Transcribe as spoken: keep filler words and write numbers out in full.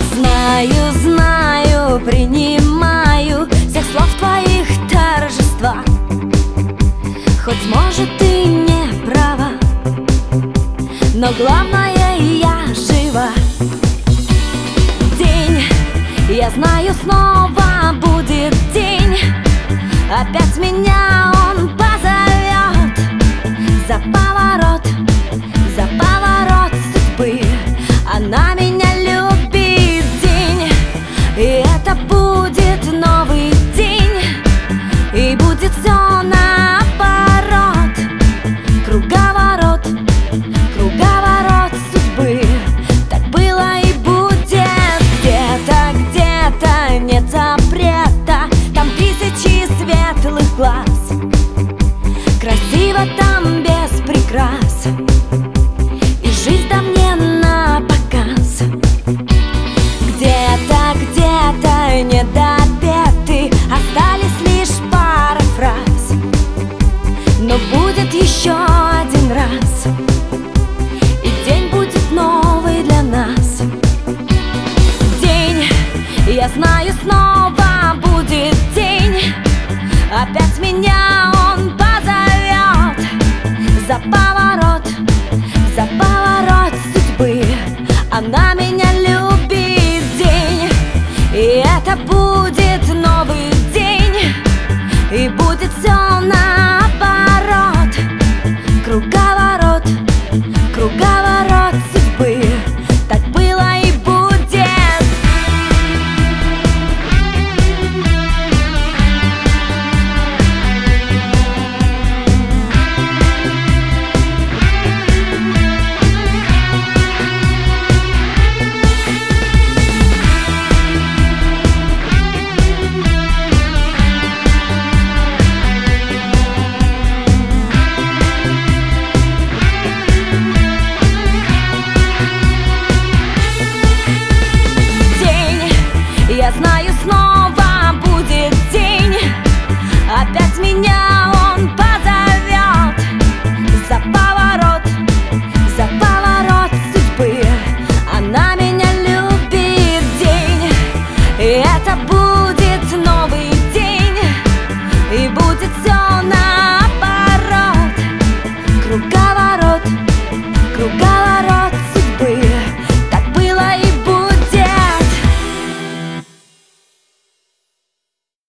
Знаю, знаю, принимаю всех слов твоих торжества. Хоть, может, ты не права, но главное, я жива. День, я знаю, снова будет день. Опять меня он позовет за поворот, за поворот судьбы. Она меня любит, день, и это будет новый день. И будет все наоборот, круговорот, круговорот судьбы. Так было и будет. Где-то, где-то нет запрета, там тысячи светлых глаз. Красиво там без прикрас, и жизнь там не на показ. Где-то, где-то недопеты, остались лишь пара фраз. Но будет еще один раз, и день будет новый для нас. День, я знаю, снова будет день. Опять меня